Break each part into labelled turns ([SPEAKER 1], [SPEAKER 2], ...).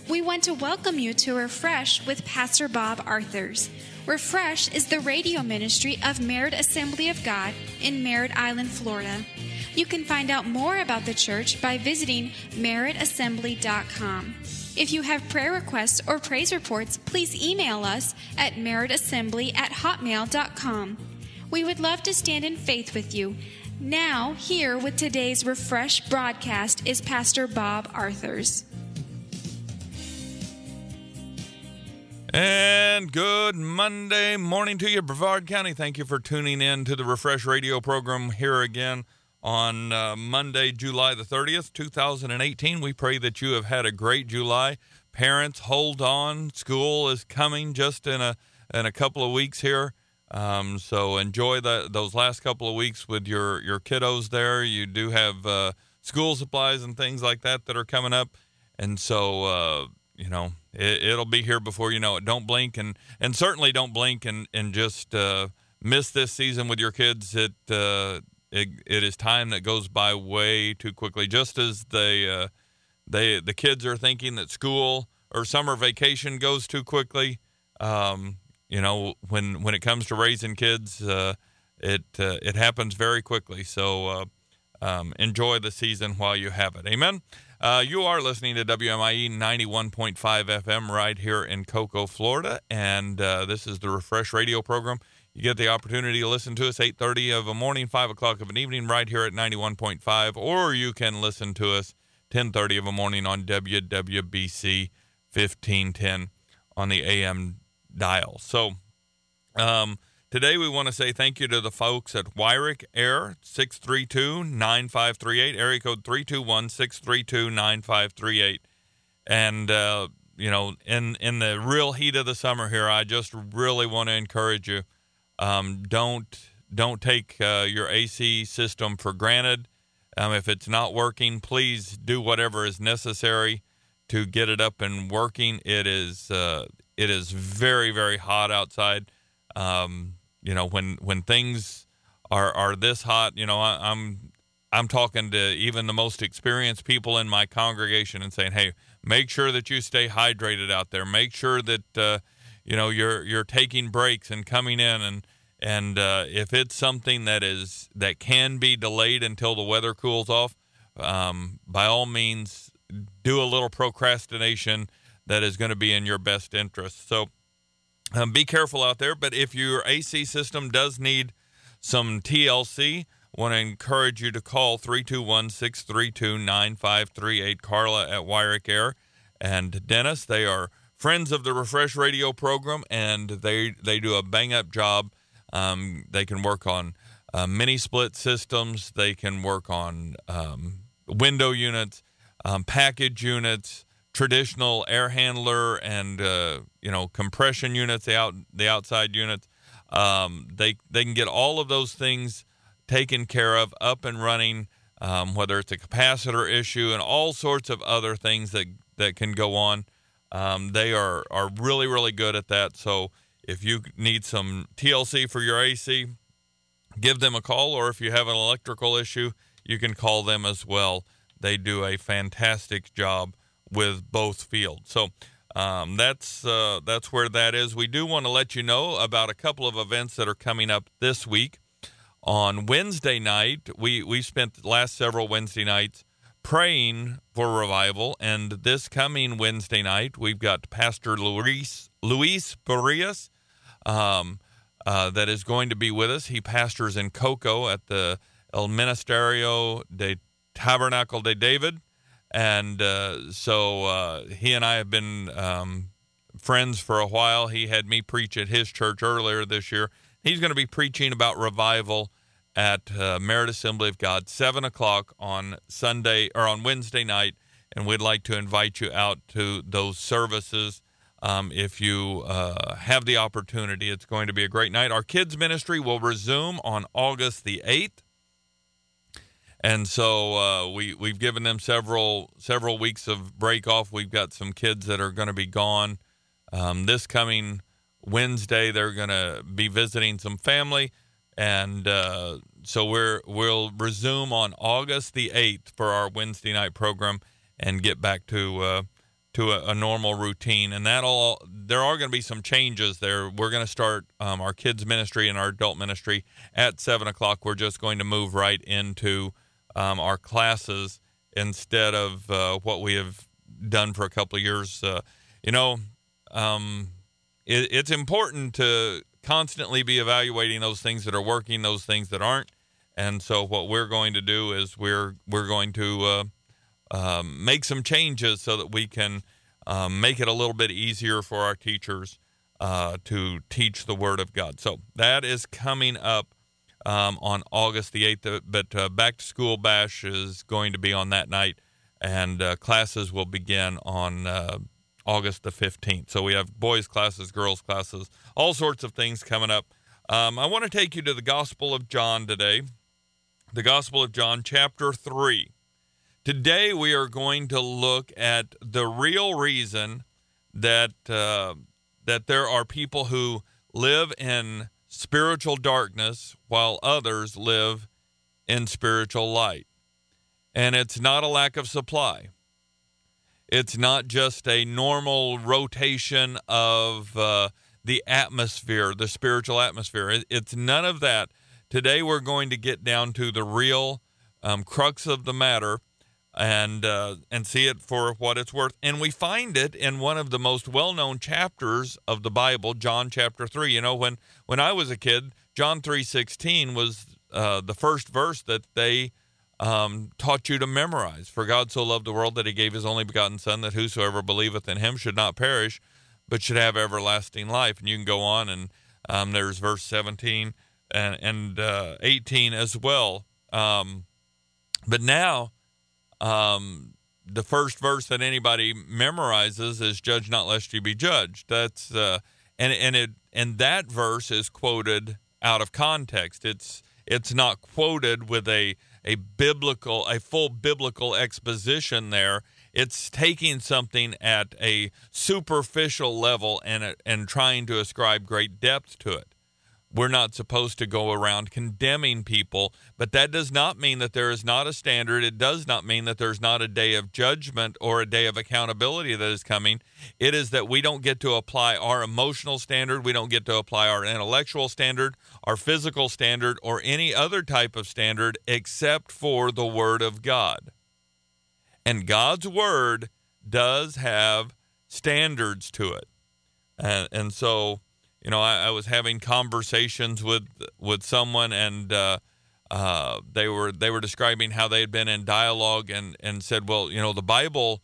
[SPEAKER 1] We want to welcome you to Refresh with Pastor Bob Arthurs. Refresh is the radio ministry of Merritt Assembly of God in Merritt Island, Florida. You can find out more about the church by visiting merrittassembly.com. If you have prayer requests or praise reports, please email us at merrittassembly@hotmail.com. We would love to stand in faith with you. Now, here with today's Refresh broadcast is Pastor Bob Arthurs.
[SPEAKER 2] And good Monday morning to you, Brevard County. Thank you for tuning in to the Refresh Radio program here again on Monday, July the 30th, 2018. We pray that you have had a great July. Parents, hold on. School is coming just in a couple of weeks here. So enjoy those last couple of weeks with your kiddos there. You do have school supplies and things like that are coming up. And so, it'll be here before you know it. Don't blink and certainly don't blink and just miss this season with your kids. It is time that goes by way too quickly. Just as the kids are thinking that school or summer vacation goes too quickly. When it comes to raising kids, it happens very quickly. So enjoy the season while you have it. Amen. You are listening to WMIE 91.5 FM right here in Cocoa, Florida, and this is the Refresh Radio program. You get the opportunity to listen to us 8:30 of a morning, 5 o'clock of an evening right here at 91.5, or you can listen to us 10:30 of a morning on WWBC 1510 on the AM dial. So today we want to say thank you to the folks at Wyrick Air, 632-9538, area code 321-632-9538. And, in the real heat of the summer here, I just really want to encourage you. Don't take your AC system for granted. If it's not working, please do whatever is necessary to get it up and working. It is very, very hot outside. When things are this hot, I'm talking to even the most experienced people in my congregation and saying, hey, make sure that you stay hydrated out there. Make sure that you're taking breaks and coming in and if it's something that can be delayed until the weather cools off, by all means, do a little procrastination that is going to be in your best interest. So be careful out there. But if your AC system does need some TLC, I want to encourage you to call 321-632-9538. Carla at Wyrick Air and Dennis, they are friends of the Refresh Radio program, and they do a bang-up job. They can work on mini-split systems. They can work on window units, package units, traditional air handler and compression units, the outside units. They can get all of those things taken care of, up and running, whether it's a capacitor issue and all sorts of other things that can go on. They are really, really good at that. So if you need some TLC for your AC, give them a call, or if you have an electrical issue, you can call them as well. They do a fantastic job with both fields. So that's where that is. We do want to let you know about a couple of events that are coming up this week. On Wednesday night, we spent the last several Wednesday nights praying for revival, and this coming Wednesday night, we've got Pastor Luis Barrias that is going to be with us. He pastors in Cocoa at the El Ministerio de Tabernacle de David. And so he and I have been friends for a while. He had me preach at his church earlier this year. He's going to be preaching about revival at Merritt Assembly of God, 7 o'clock on Wednesday night. And we'd like to invite you out to those services if you have the opportunity. It's going to be a great night. Our kids ministry will resume on August the 8th. And so we've given them several weeks of break off. We've got some kids that are going to be gone. This coming Wednesday, they're going to be visiting some family. And so we'll resume on August the 8th for our Wednesday night program and get back to to a normal routine, and there are going to be some changes there. We're going to start our kids ministry and our adult ministry at 7 o'clock. We're just going to move right into our classes instead of what we have done for a couple of years. It's important to constantly be evaluating those things that are working, those things that aren't. And so what we're going to do is we're going to make some changes so that we can make it a little bit easier for our teachers to teach the Word of God. So that is coming up on August the 8th, but Back to School Bash is going to be on that night, and classes will begin on August the 15th. So we have boys' classes, girls' classes, all sorts of things coming up. I want to take you to the Gospel of John today, the Gospel of John, chapter 3. Today we are going to look at the real reason that there are people who live in spiritual darkness while others live in spiritual light. And it's not a lack of supply. It's not just a normal rotation of the atmosphere, the spiritual atmosphere. It's none of that. Today we're going to get down to the real crux of the matter and see it for what it's worth. And we find it in one of the most well-known chapters of the Bible, John chapter 3. You know, when I was a kid, John 3:16 was the first verse that they taught you to memorize. For God so loved the world that he gave his only begotten Son, that whosoever believeth in him should not perish, but should have everlasting life. And you can go on, and there's verse 17 and 18 as well. But now, the first verse that anybody memorizes is "Judge not, lest you be judged." That's and that verse is quoted out of context. It's not quoted with a full biblical exposition there. It's taking something at a superficial level and trying to ascribe great depth to it. We're not supposed to go around condemning people, but that does not mean that there is not a standard. It does not mean that there's not a day of judgment or a day of accountability that is coming. It is that we don't get to apply our emotional standard. We don't get to apply our intellectual standard, our physical standard, or any other type of standard except for the Word of God. And God's Word does have standards to it. And so, you know, I was having conversations with someone, and they were describing how they had been in dialogue and said, well, you know, the Bible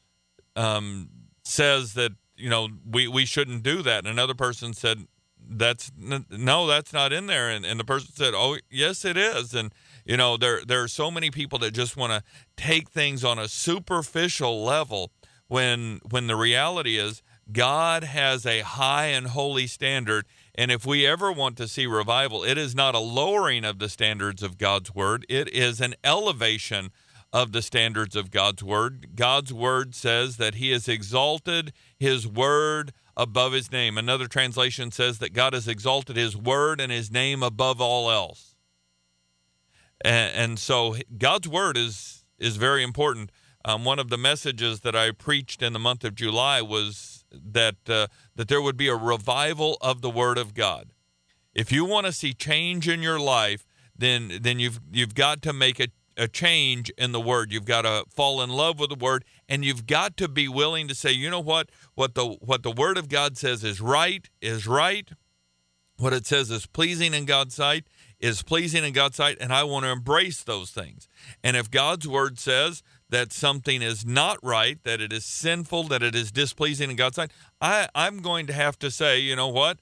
[SPEAKER 2] says that, you know, we shouldn't do that. And another person said, that's not in there. And the person said, oh, yes, it is. And, you know, there are so many people that just want to take things on a superficial level when the reality is God has a high and holy standard, and if we ever want to see revival, it is not a lowering of the standards of God's Word. It is an elevation of the standards of God's Word. God's Word says that he has exalted his Word above his name. Another translation says that God has exalted his Word and his name above all else. And so God's Word is very important. One of the messages that I preached in the month of July was that there would be a revival of the Word of God. If you want to see change in your life, then you've got to make a change in the Word. You've got to fall in love with the Word, and you've got to be willing to say, you know what the Word of God says is right. What it says is pleasing in God's sight is pleasing in God's sight, and I want to embrace those things. And if God's Word says that something is not right, that it is sinful, that it is displeasing in God's sight, I'm going to have to say, you know what?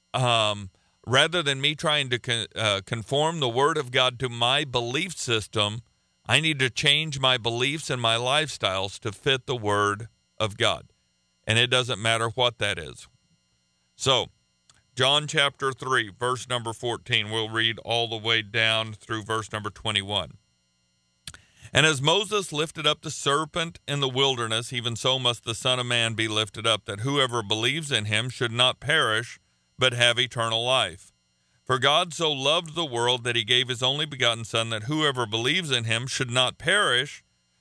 [SPEAKER 2] Rather than me trying to conform the Word of God to my belief system, I need to change my beliefs and my lifestyles to fit the Word of God. And it doesn't matter what that is. So, John chapter 3, verse number 14, we'll read all the way down through verse number 21. And as Moses lifted up the serpent in the wilderness, even so must the Son of Man be lifted up, that whoever believes in him should not perish, but have eternal life. For God so loved the world that he gave his only begotten Son, that whoever believes in him should not perish,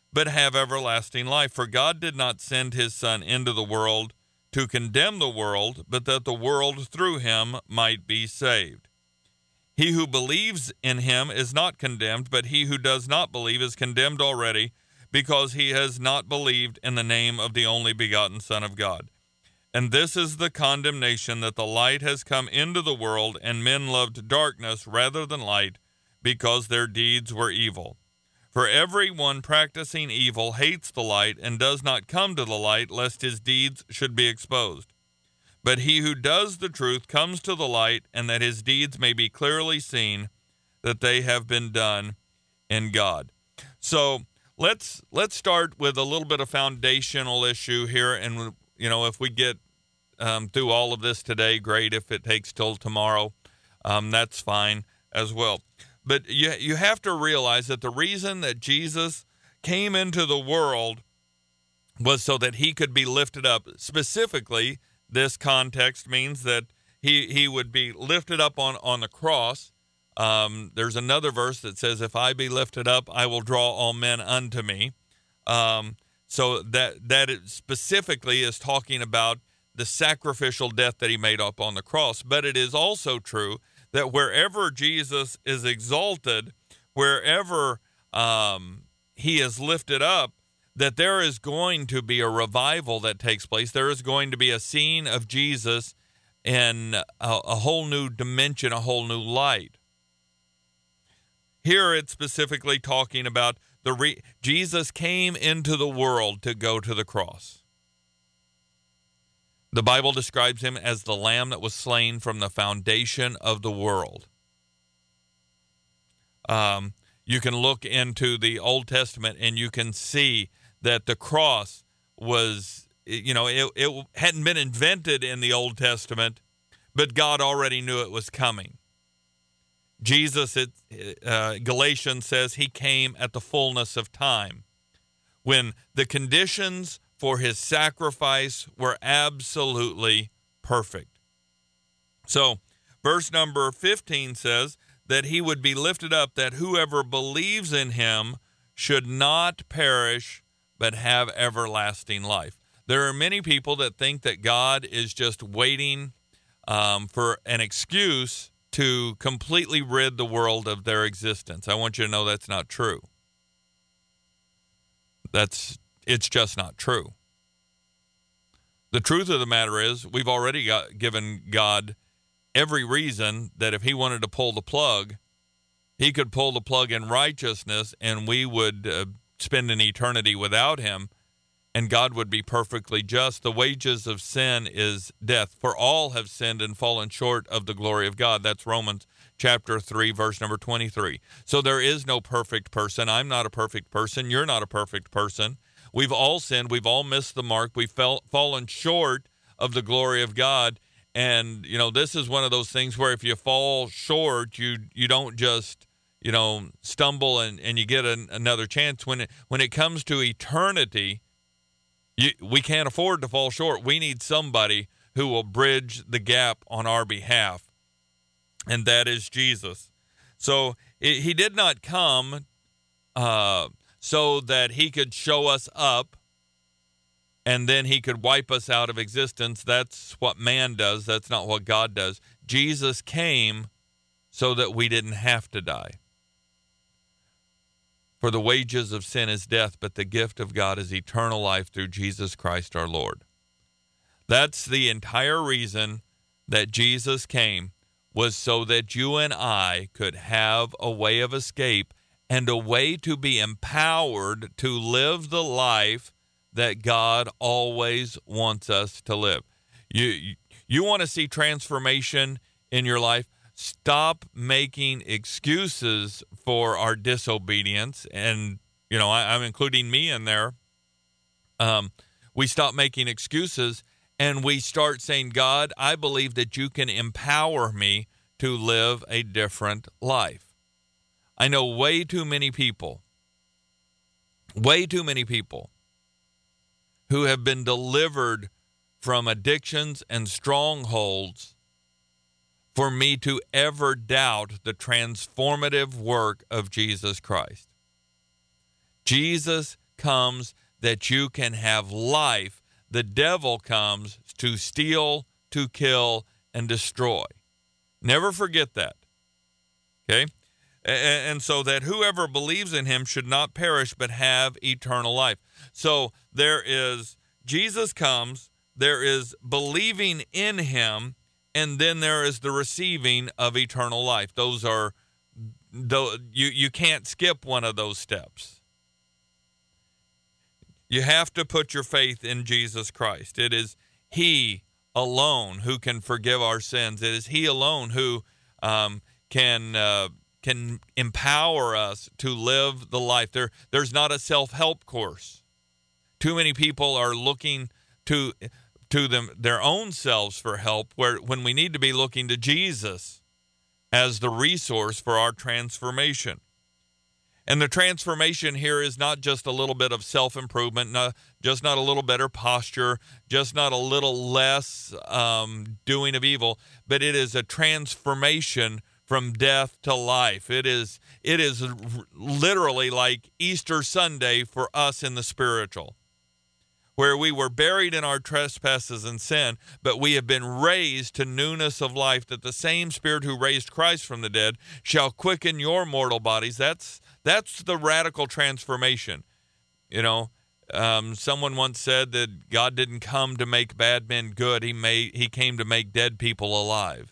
[SPEAKER 2] but have everlasting life. For God did not send his Son into the world to condemn the world, but that the world through him might be saved. He who believes in him is not condemned, but he who does not believe is condemned already, because he has not believed in the name of the only begotten Son of God. And this is the condemnation, that the light has come into the world, and men loved darkness rather than light, because their deeds were evil. For everyone practicing evil hates the light and does not come to the light, lest his deeds should be exposed. But he who does the truth comes to the light, and that his deeds may be clearly seen, that they have been done in God. So let's start with a little bit of foundational issue here, and if we get through all of this today, great. If it takes till tomorrow, that's fine as well. But you have to realize that the reason that Jesus came into the world was so that he could be lifted up. Specifically, this context means that he would be lifted up on the cross. There's another verse that says, if I be lifted up, I will draw all men unto me. So that it specifically is talking about the sacrificial death that he made up on the cross. But it is also true that wherever Jesus is exalted, wherever he is lifted up, that there is going to be a revival that takes place. There is going to be a scene of Jesus in a whole new dimension, a whole new light. Here it's specifically talking about Jesus came into the world to go to the cross. The Bible describes him as the Lamb that was slain from the foundation of the world. You can look into the Old Testament and you can see that the cross was, it hadn't been invented in the Old Testament, but God already knew it was coming. Jesus, Galatians says, he came at the fullness of time, when the conditions for his sacrifice were absolutely perfect. So, verse number 15 says that he would be lifted up, that whoever believes in him should not perish, but have everlasting life. There are many people that think that God is just waiting for an excuse to completely rid the world of their existence. I want you to know that's not true. It's just not true. The truth of the matter is, we've already given God every reason that if he wanted to pull the plug, he could pull the plug in righteousness, and we would spend an eternity without him, and God would be perfectly just. The wages of sin is death, for all have sinned and fallen short of the glory of God. That's Romans chapter 3, verse number 23. So there is no perfect person. I'm not a perfect person. You're not a perfect person. We've all sinned. We've all missed the mark. We've fallen short of the glory of God. And, this is one of those things where if you fall short, you don't just, stumble and you get another chance. When it comes to eternity, we can't afford to fall short. We need somebody who will bridge the gap on our behalf, and that is Jesus. So he did not come so that he could show us up and then he could wipe us out of existence. That's what man does. That's not what God does. Jesus came so that we didn't have to die. For the wages of sin is death, but the gift of God is eternal life through Jesus Christ our Lord. That's the entire reason that Jesus came, was so that you and I could have a way of escape and a way to be empowered to live the life that God always wants us to live. You want to see transformation in your life? Stop making excuses for our disobedience. And, I'm including me in there. We stop making excuses and we start saying, God, I believe that you can empower me to live a different life. I know way too many people who have been delivered from addictions and strongholds for me to ever doubt the transformative work of Jesus Christ. Jesus comes that you can have life. The devil comes to steal, to kill, and destroy. Never forget that. Okay? And so that whoever believes in him should not perish but have eternal life. So there is, Jesus comes, there is believing in him, and then there is the receiving of eternal life. Those are, you can't skip one of those steps. You have to put your faith in Jesus Christ. It is he alone who can forgive our sins. It is he alone who can empower us to live the life. There's not a self-help course. Too many people are looking to their own selves for help, when we need to be looking to Jesus as the resource for our transformation. And the transformation here is not just a little bit of self-improvement, just not a little better posture, just not a little less doing of evil, but it is a transformation from death to life. It is literally like Easter Sunday for us in the spiritual, where we were buried in our trespasses and sin, but we have been raised to newness of life, that the same Spirit who raised Christ from the dead shall quicken your mortal bodies. That's the radical transformation. You know, someone once said that God didn't come to make bad men good. He came to make dead people alive.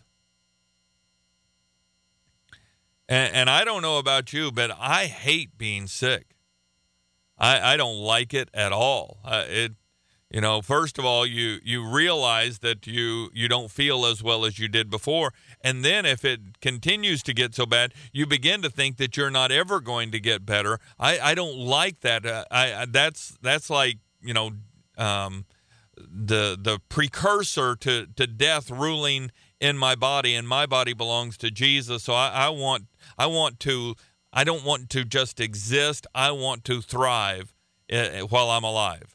[SPEAKER 2] And I don't know about you, but I hate being sick. I don't like it at all. First of all, you realize that you don't feel as well as you did before. And then if it continues to get so bad, you begin to think that you're not ever going to get better. I don't like that. That's like, the precursor to death ruling in my body, and my body belongs to Jesus. So I don't want to just exist. I want to thrive while I'm alive.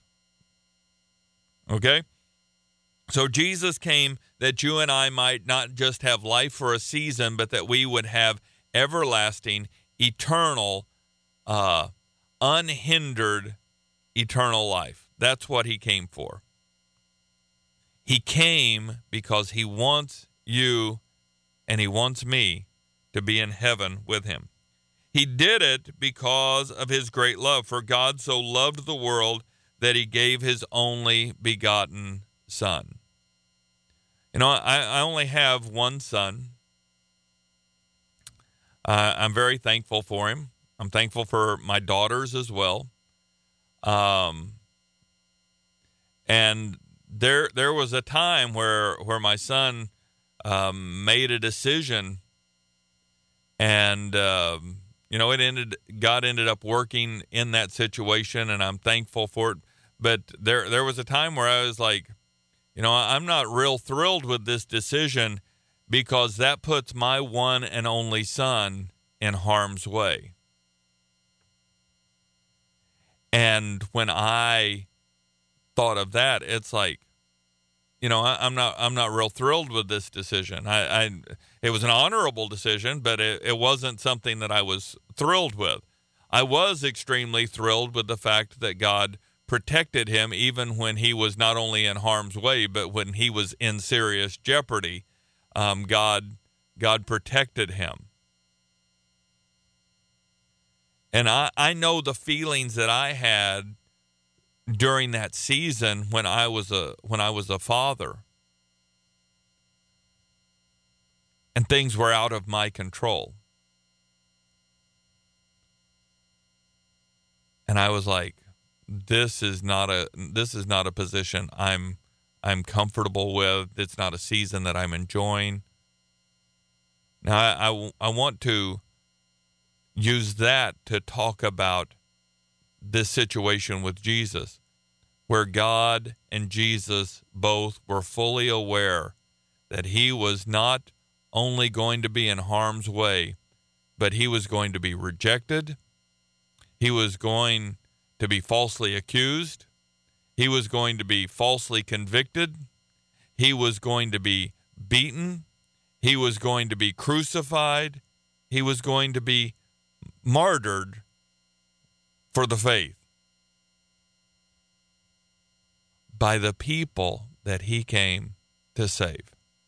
[SPEAKER 2] Okay? So Jesus came that you and I might not just have life for a season, but that we would have everlasting, eternal, unhindered, eternal life. That's what he came for. He came because he wants you and he wants me to be in heaven with him. He did it because of his great love. For God so loved the world that he gave his only begotten Son. I only have one son. I'm very thankful for him. I'm thankful for my daughters as well. And there was a time where my son made a decision, and God ended up working in that situation, and I'm thankful for it. But there was a time where I was like, I'm not real thrilled with this decision, because that puts my one and only son in harm's way. And when I thought of that, it's like, I'm not real thrilled with this decision. It was an honorable decision, but it wasn't something that I was thrilled with. I was extremely thrilled with the fact that God protected him even when he was not only in harm's way, but when he was in serious jeopardy. God protected him. And I know the feelings that I had during that season when I was a father, and things were out of my control. And I was like, this is not a position I'm comfortable with. It's not a season that I'm enjoying. Now I want to use that to talk about this situation with Jesus, where God and Jesus both were fully aware that he was not only going to be in harm's way, but he was going to be rejected. He was going to be falsely accused. He was going to be falsely convicted. He was going to be beaten. He was going to be crucified. He was going to be martyred for the faith. by the people that he came to save.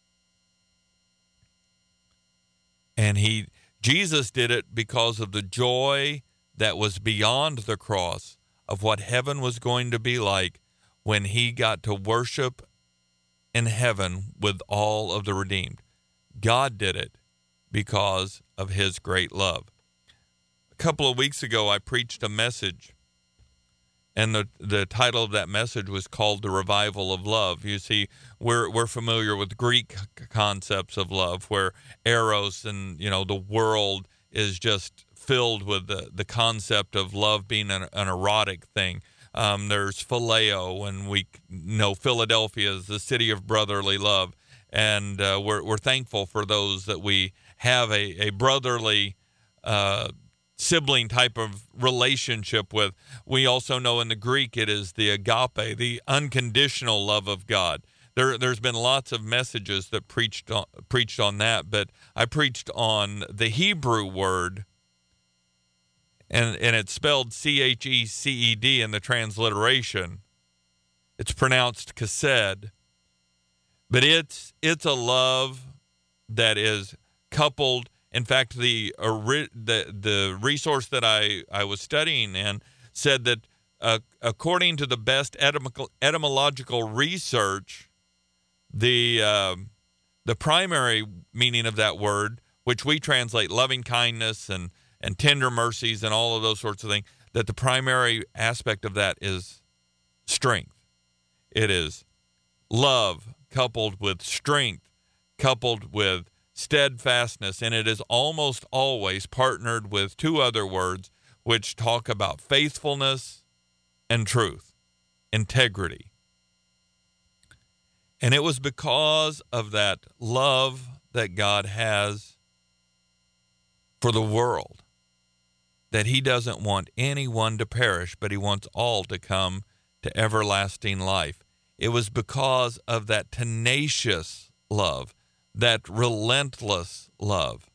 [SPEAKER 2] And Jesus did it because of the joy that was beyond the cross of what heaven was going to be like when he got to worship in heaven with all of the redeemed. God did it because of his great love. A couple of weeks ago, I preached a message, and the title of that message was called The Revival of Love. You see, we're familiar with Greek concepts of love, where eros and, the world is just filled with the concept of love being an erotic thing. There's phileo, and we know Philadelphia is the city of brotherly love. And we're thankful for those that we have a brotherly sibling type of relationship with. We also know in the Greek it is the agape, the unconditional love of God. There's been lots of messages that preached on that, but I preached on the Hebrew word, and it's spelled Checed in the transliteration. It's pronounced chesed, but it's a love that is coupled. In fact, the resource that I was studying in said that according to the best etymological research, the primary meaning of that word, which we translate loving kindness and tender mercies and all of those sorts of things, that the primary aspect of that is strength. It is love coupled with strength, coupled with steadfastness, and it is almost always partnered with two other words which talk about faithfulness and truth, integrity. And it was because of that love that God has for the world that he doesn't want anyone to perish, but he wants all to come to everlasting life. It was because of that tenacious love, that relentless love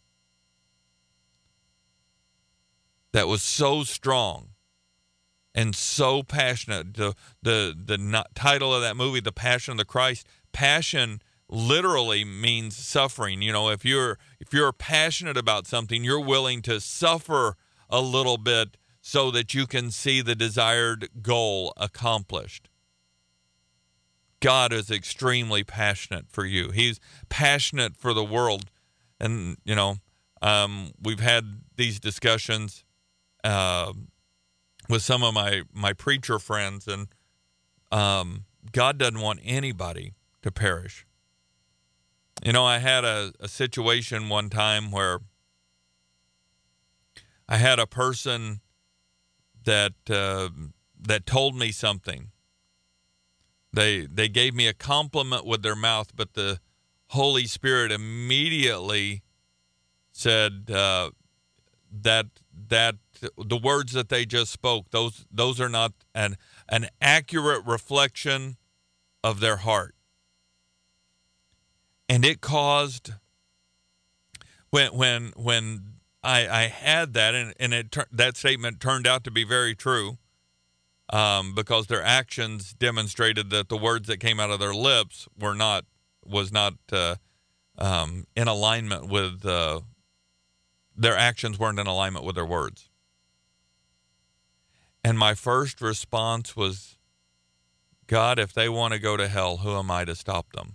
[SPEAKER 2] that was so strong and so passionate. The title of that movie, The Passion of the Christ, passion literally means suffering. If you're passionate about something, you're willing to suffer a little bit so that you can see the desired goal accomplished. God is extremely passionate for you. He's passionate for the world. And, we've had these discussions with some of my preacher friends, and God doesn't want anybody to perish. I had a situation one time where I had a person that told me something. They gave me a compliment with their mouth, but the Holy Spirit immediately said that the words that they just spoke, those are not an accurate reflection of their heart. And it caused, when I had that, and that statement turned out to be very true, because their actions demonstrated that the words that came out of their lips was not in alignment with their actions weren't in alignment with their words. And my first response was, God, if they want to go to hell, who am I to stop them?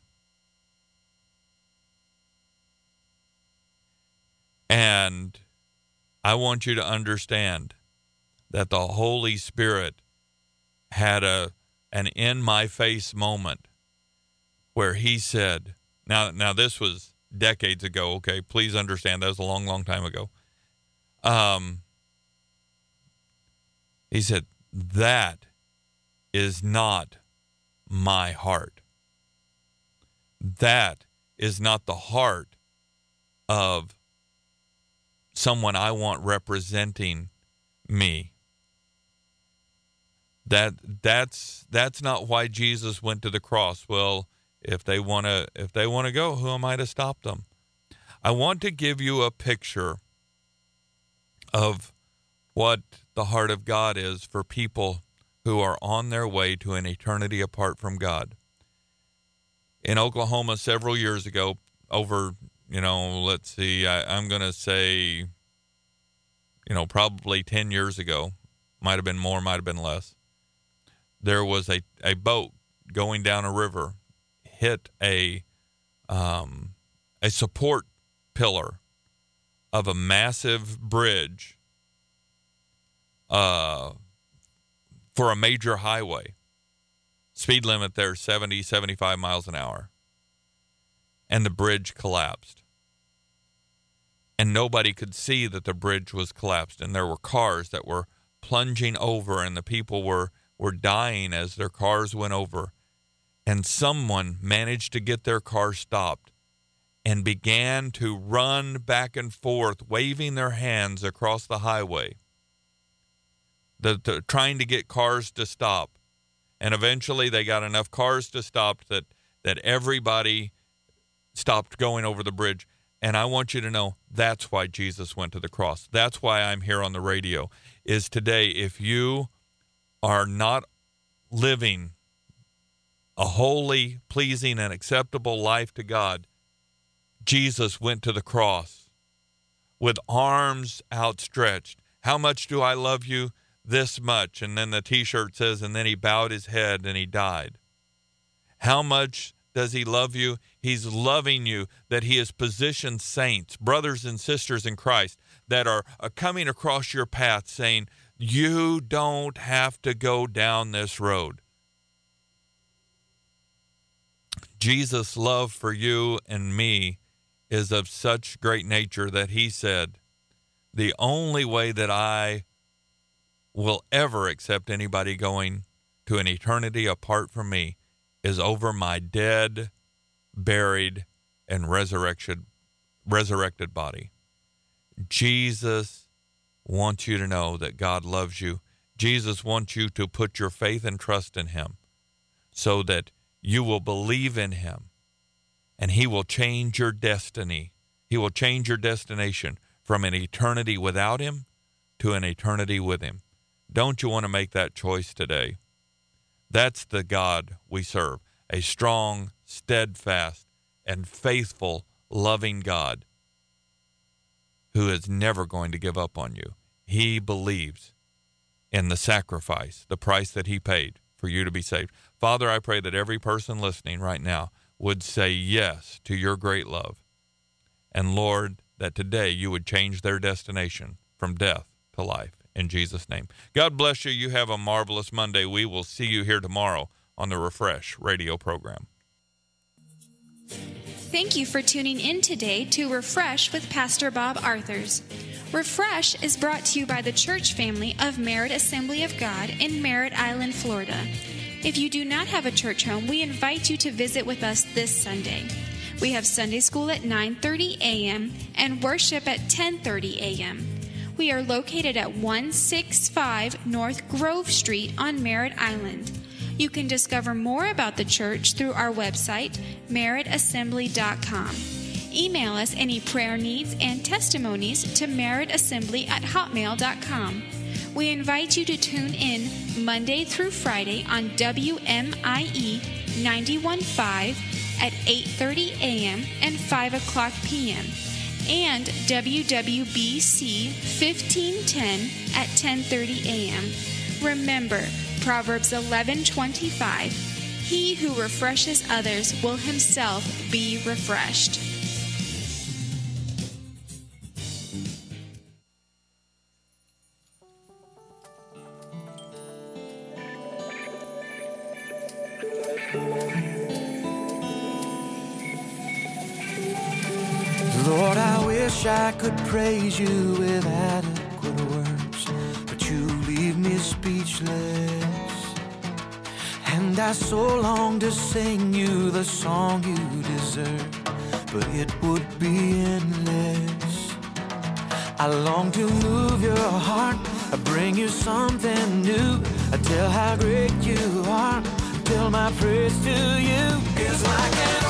[SPEAKER 2] And I want you to understand that the Holy Spirit had an in-my-face moment where he said, now this was decades ago, okay? Please understand that was a long, long time ago. He said, that is not my heart. That is not the heart of someone I want representing me. That's not why Jesus went to the cross. Well, if they want to go, who am I to stop them? I want to give you a picture of what the heart of God is for people who are on their way to an eternity apart from God. In Oklahoma several years ago, over, let's see, I'm going to say, probably 10 years ago, might have been more, might have been less, there was a boat going down a river, hit a support pillar of a massive bridge for a major highway. Speed limit there, 70, 75 miles an hour. And the bridge collapsed. And nobody could see that the bridge was collapsed. And there were cars that were plunging over, and the people were dying as their cars went over. And someone managed to get their car stopped and began to run back and forth, waving their hands across the highway, trying to get cars to stop. And eventually they got enough cars to stop that everybody stopped going over the bridge. And I want you to know that's why Jesus went to the cross. That's why I'm here on the radio, is today, if you are not living a holy, pleasing, and acceptable life to God, Jesus went to the cross with arms outstretched. How much do I love you? This much. And then the t-shirt says, and then he bowed his head and he died. How much does he love you? He's loving you, that he has positioned saints, brothers and sisters in Christ, that are coming across your path saying, you don't have to go down this road. Jesus' love for you and me is of such great nature that he said, the only way that I will ever accept anybody going to an eternity apart from me is over my dead, buried, and resurrected body. Jesus wants you to know that God loves you. Jesus wants you to put your faith and trust in him so that you will believe in him, and he will change your destiny. He will change your destination from an eternity without him to an eternity with him. Don't you want to make that choice today? That's the God we serve, a strong, steadfast, and faithful, loving God who is never going to give up on you. He believes in the sacrifice, the price that he paid for you to be saved. Father, I pray that every person listening right now would say yes to your great love. And Lord, that today you would change their destination from death to life. In Jesus' name. God bless you. You have a marvelous Monday. We will see you here tomorrow on the Refresh radio program.
[SPEAKER 1] Thank you for tuning in today to Refresh with Pastor Bob Arthurs. Refresh is brought to you by the church family of Merritt Assembly of God in Merritt Island, Florida. If you do not have a church home, we invite you to visit with us this Sunday. We have Sunday school at 9:30 a.m. and worship at 10:30 a.m. We are located at 165 North Grove Street on Merritt Island. You can discover more about the church through our website, merrittassembly.com. Email us any prayer needs and testimonies to merrittassembly@hotmail.com. We invite you to tune in Monday through Friday on WMIE 91.5 at 8:30 a.m. and 5 o'clock p.m. and WWBC 1510 at 10:30 a.m. Remember, Proverbs 11:25, he who refreshes others will himself be refreshed.
[SPEAKER 3] Lord, I wish I could praise you with adequate words, but you leave me speechless. And I so long to sing you the song you deserve, but it would be endless. I long to move your heart, I bring you something new, I tell how great you are, tell my praise to you is like an